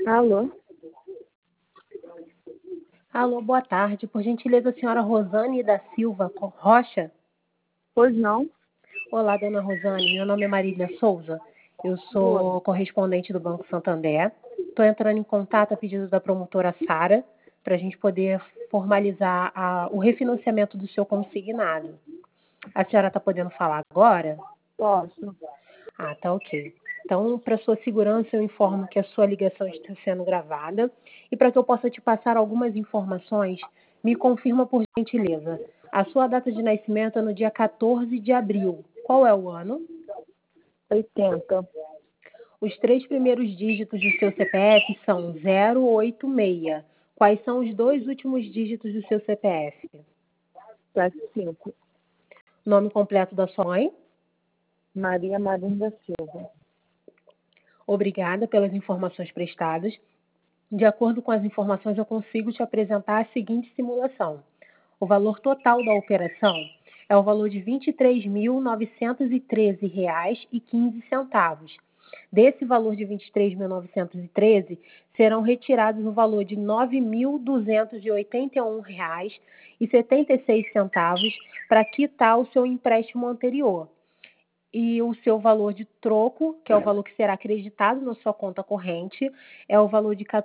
Alô? Alô, boa tarde. Por gentileza, a senhora Rosane da Silva Rocha? Pois não? Olá, dona Rosane. Meu nome é Marília Souza. Eu sou Oi. correspondente do Banco Santander. Estou entrando em contato a pedido da promotora Sara para a gente poder formalizar o refinanciamento do seu consignado. A senhora está podendo falar agora? Posso. Ah, tá ok. Então, para sua segurança, eu informo que a sua ligação está sendo gravada e para que eu possa te passar algumas informações, me confirma por gentileza. A sua data de nascimento é no dia 14 de abril. Qual é o ano? 80. Os 3 primeiros dígitos do seu CPF são 086. Quais são os 2 últimos dígitos do seu CPF? 75. Nome completo da sua mãe? Maria Marinho da Silva. Obrigada pelas informações prestadas. De acordo com as informações, eu consigo te apresentar a seguinte simulação. O valor total da operação é o valor de R$ 23.913,15. Desse valor de R$ 23.913, serão retirados o valor de R$ 9.281,76 para quitar o seu empréstimo anterior. E o seu valor de troco, que é o valor que será acreditado na sua conta corrente, é o valor de R$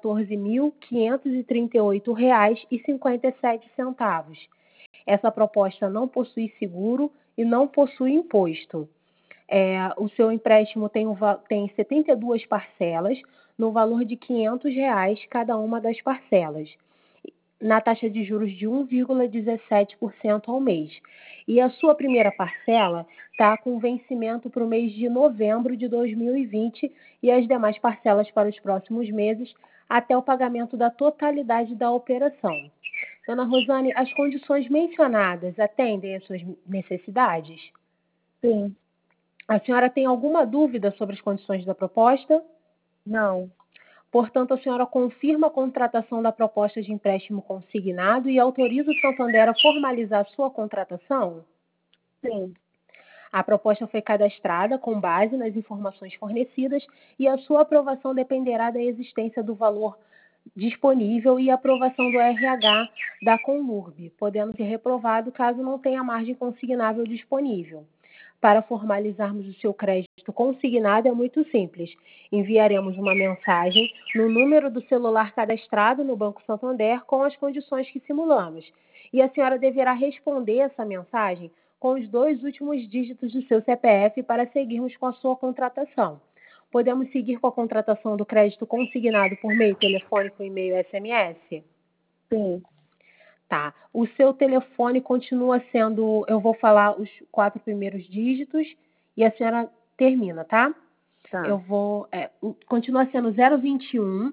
14.538,57. Essa proposta não possui seguro e não possui imposto. O seu empréstimo tem 72 parcelas, no valor de R$ 500 cada uma das parcelas, na taxa de juros de 1,17% ao mês. E a sua primeira parcela está com vencimento para o mês de novembro de 2020 e as demais parcelas para os próximos meses, até o pagamento da totalidade da operação. Dona Rosane, as condições mencionadas atendem às suas necessidades? Sim. A senhora tem alguma dúvida sobre as condições da proposta? Não. Portanto, a senhora confirma a contratação da proposta de empréstimo consignado e autoriza o Santander a formalizar sua contratação? Sim. A proposta foi cadastrada com base nas informações fornecidas e a sua aprovação dependerá da existência do valor disponível e aprovação do RH da Conlurb, podendo ser reprovado caso não tenha margem consignável disponível. Para formalizarmos o seu crédito consignado é muito simples. Enviaremos uma mensagem no número do celular cadastrado no Banco Santander com as condições que simulamos. E a senhora deverá responder essa mensagem com os 2 últimos dígitos do seu CPF para seguirmos com a sua contratação. Podemos seguir com a contratação do crédito consignado por meio telefônico, e-mail e SMS? Sim. Tá. O seu telefone continua sendo, eu vou falar os 4 primeiros dígitos e a senhora termina, tá? Tá. Continua sendo 021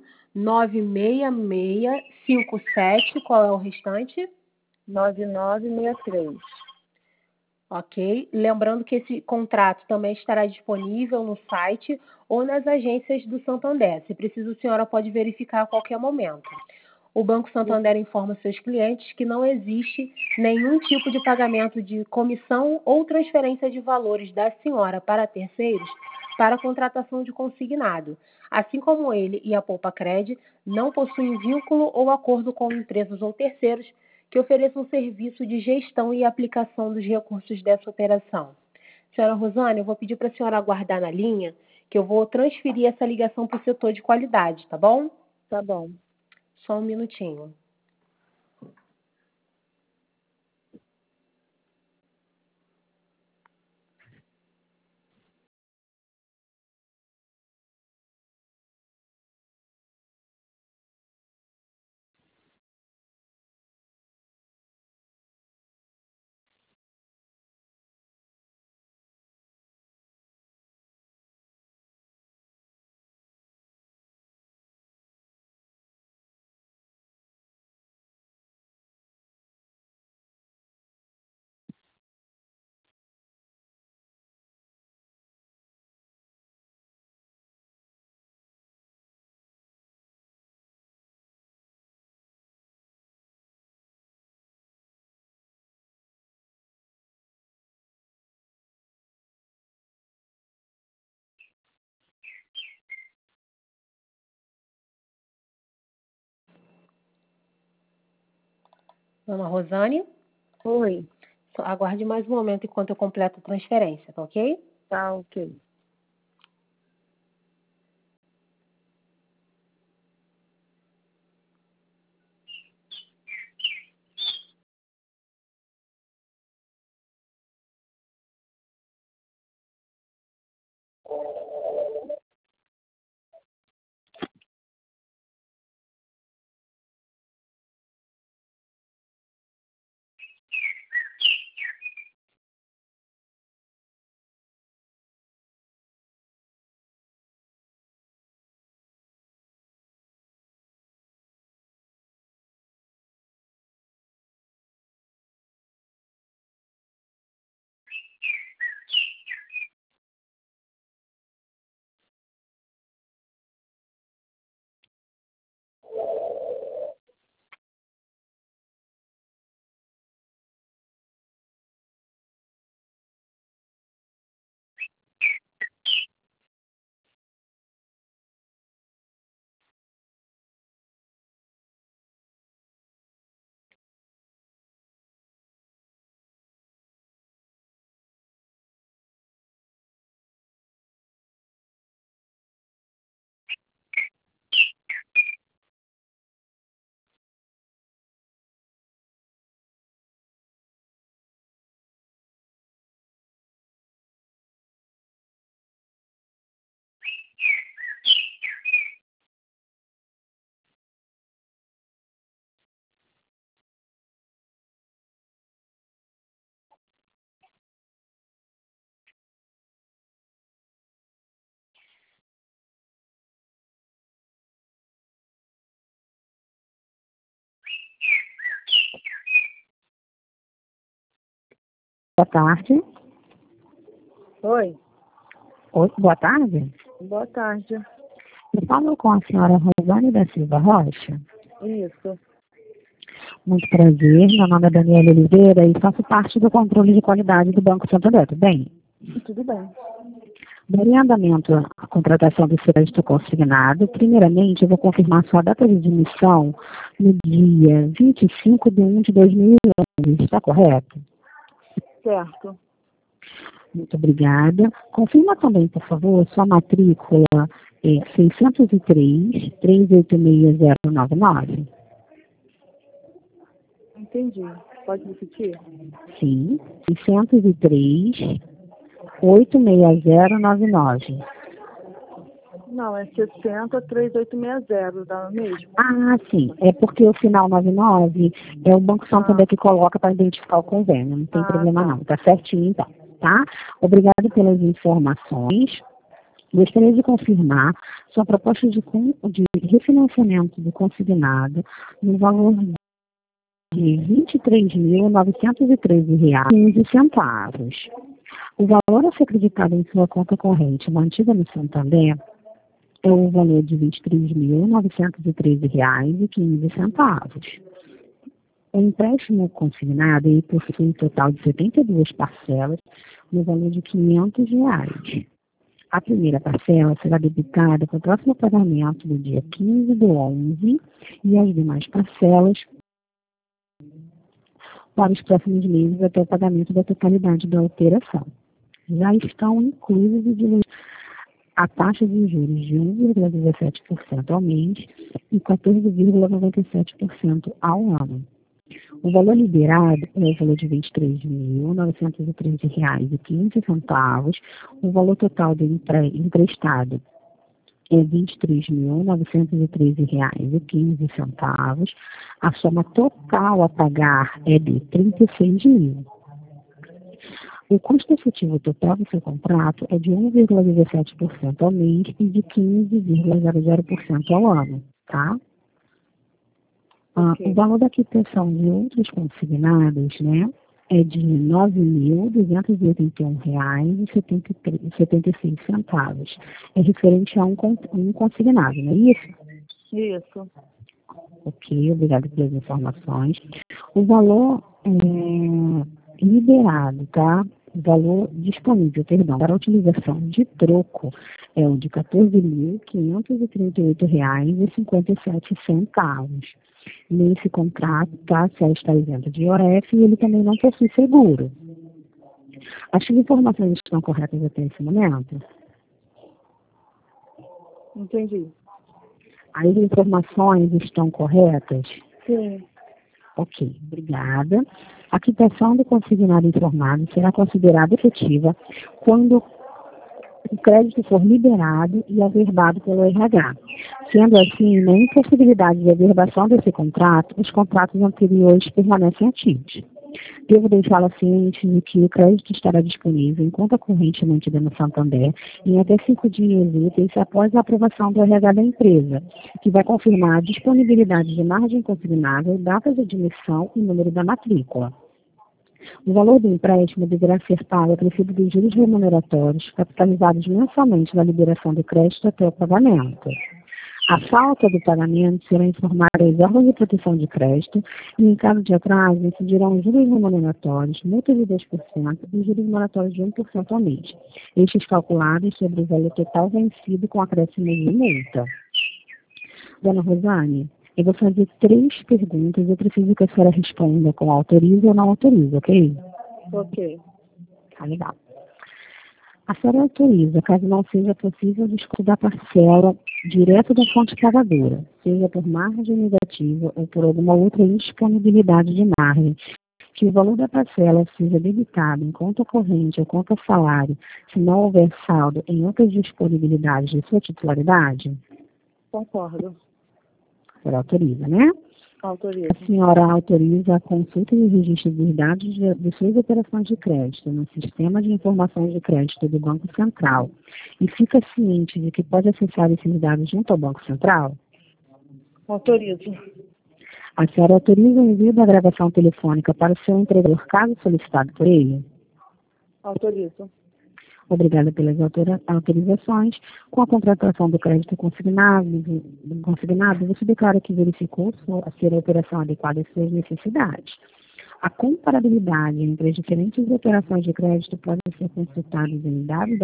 96657, qual é o restante? 9963. Ok? Lembrando que esse contrato também estará disponível no site ou nas agências do Santander. Se precisa, a senhora pode verificar a qualquer momento. O Banco Santander informa seus clientes que não existe nenhum tipo de pagamento de comissão ou transferência de valores da senhora para terceiros para a contratação de consignado. Assim como ele e a Poupa-Cred não possuem vínculo ou acordo com empresas ou terceiros que ofereçam serviço de gestão e aplicação dos recursos dessa operação. Senhora Rosane, eu vou pedir para a senhora aguardar na linha, que eu vou transferir essa ligação para o setor de qualidade, tá bom? Tá bom. Só um minutinho. Dona Rosane, Oi. aguarde mais um momento enquanto eu completo a transferência, tá ok? Tá, ok. Boa tarde. Oi. Oi, boa tarde. Boa tarde. Eu falo com a senhora Rosane da Silva Rocha. Isso. Muito prazer, meu nome é Daniela Oliveira e faço parte do controle de qualidade do Banco Santander. Tudo bem? Tudo bem. Daria andamento à contratação do crédito consignado. Primeiramente, eu vou confirmar sua data de admissão no dia 25/1/2011. Está correto? Certo. Muito obrigada. Confirma também, por favor, sua matrícula é 603-386-099. Entendi. Pode repetir? Sim, 603-86099. Não, é 603860, dá mesmo? Ah, sim. É porque o final 99 é o Banco Santander que coloca para identificar o convênio. Não tem problema tá. não. Tá certinho então, tá? Obrigada pelas informações. Gostaria de confirmar sua proposta de refinanciamento do consignado no valor de R$ 23.913,15. O valor a ser acreditado em sua conta corrente mantida no Santander é o valor de R$ 23.913,15. O empréstimo consignado ele possui um total de 72 parcelas no valor de R$ 500. A primeira parcela será debitada para o próximo pagamento no dia 15/11 e as demais parcelas para os próximos meses até o pagamento da totalidade da operação. Já estão inclusos a taxa de juros de 1,17% ao mês e 14,97% ao ano. O valor liberado é o valor de R$ 23.913,15. O valor total do emprestado é R$ 23.913,15. A soma total a pagar é de R$ 36.000. O custo efetivo total do seu contrato é de 1,17% ao mês e de 15,00% ao ano, tá? Ok. O valor da quitação de outros consignados, né, é de R$ 9.281,76. É referente a um consignado, não é isso? Isso. Ok, obrigada pelas informações. O valor liberado, tá? O valor disponível, perdão, para a utilização de troco é o de R$ 14.538,57. Nesse contrato, tá? Se ela está isenta de IOF e ele também não possui seguro. As informações estão corretas até esse momento? Entendi. As informações estão corretas? Sim. Ok, obrigada. A quitação do consignado informado será considerada efetiva quando o crédito for liberado e averbado pelo RH. Sendo assim, na impossibilidade de averbação desse contrato, os contratos anteriores permanecem ativos. Devo deixá-la ciente de que o crédito estará disponível em conta corrente mantida no Santander em até 5 dias úteis após a aprovação do RH da empresa, que vai confirmar a disponibilidade de margem consignável, data de admissão e número da matrícula. O valor do empréstimo deverá ser pago acrescido dos juros remuneratórios, capitalizados mensalmente na liberação do crédito até o pagamento. A falta do pagamento será informada aos órgãos de proteção de crédito e, em caso de atraso, incidirão juros remuneratórios, multa de 2% e juros moratórios de 1% ao mês, estes calculados sobre o valor total vencido com acréscimo de multa. Dona Rosane, eu vou fazer 3 perguntas. Eu preciso que a senhora responda com autoriza ou não autoriza, ok? Ok. Tá legal. A senhora autoriza, caso não seja possível, o desconto da parcela direto da fonte pagadora, seja por margem negativa ou por alguma outra indisponibilidade de margem, que o valor da parcela seja debitado em conta corrente ou conta salário, se não houver saldo em outras disponibilidades de sua titularidade? Concordo. A senhora autoriza, né? Autorizo. A senhora autoriza a consulta e o registro dos dados de suas operações de crédito no Sistema de Informações de Crédito do Banco Central e fica ciente de que pode acessar esses dados junto ao Banco Central? Autorizo. A senhora autoriza o envio da gravação telefônica para o seu empregador, caso solicitado por ele? Autorizo. Obrigada pelas autorizações. Com a contratação do crédito consignado, você declara que verificou ser a operação adequada às suas necessidades. A comparabilidade entre as diferentes operações de crédito pode ser consultada em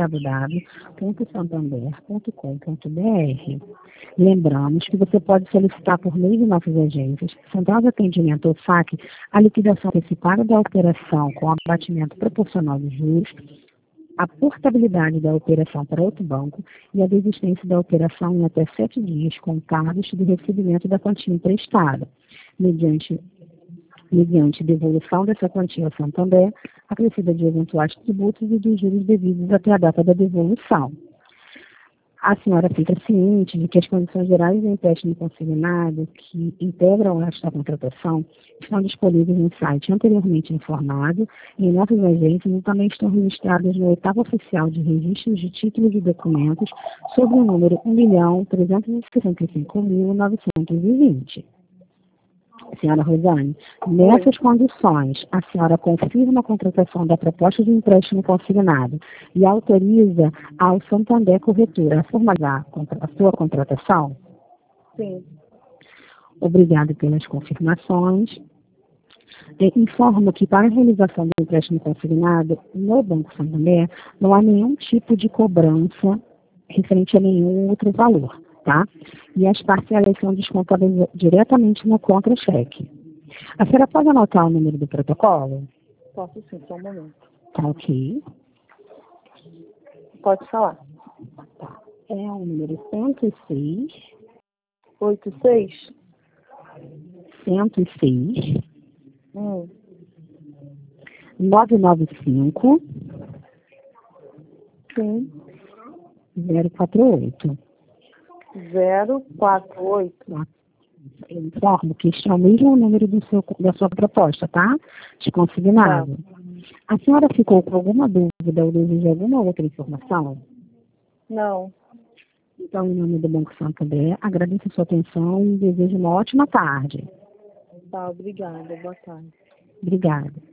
www.santander.com.br. Lembramos que você pode solicitar por meio de nossas agências, Central de Atendimento ou SAC, a liquidação antecipada da operação com abatimento proporcional dos juros, a portabilidade da operação para outro banco e a desistência da operação em até 7 dias contados do recebimento da quantia emprestada, mediante devolução dessa quantia ao Santander, acrescida de eventuais tributos e dos juros devidos até a data da devolução. A senhora fica ciente de que as condições gerais do empréstimo consignado que integram esta contratação estão disponíveis no site anteriormente informado e em nossas agências e também estão registradas no oitavo oficial de registros de títulos e documentos sob o número 1.365.920. Senhora Rosane, nessas condições, a senhora confirma a contratação da proposta de empréstimo consignado e autoriza ao Santander Corretora a formalizar a sua contratação? Sim. Obrigada pelas confirmações. Informo que para a realização do empréstimo consignado no Banco Santander não há nenhum tipo de cobrança referente a nenhum outro valor, tá? E as parcelas são descontadas diretamente no contra-cheque. A senhora pode anotar o número do protocolo? Posso sim, só um momento. Tá ok. Pode falar. Tá. É o número 106 86? 106 995 Sim. 048. 048. Eu informo que este é o mesmo número da sua proposta, tá? De consignado. A senhora ficou com alguma dúvida ou deseja alguma outra informação? Não. Então, em nome do Banco Santander, agradeço a sua atenção e desejo uma ótima tarde. Tá, obrigada. Boa tarde. Obrigada.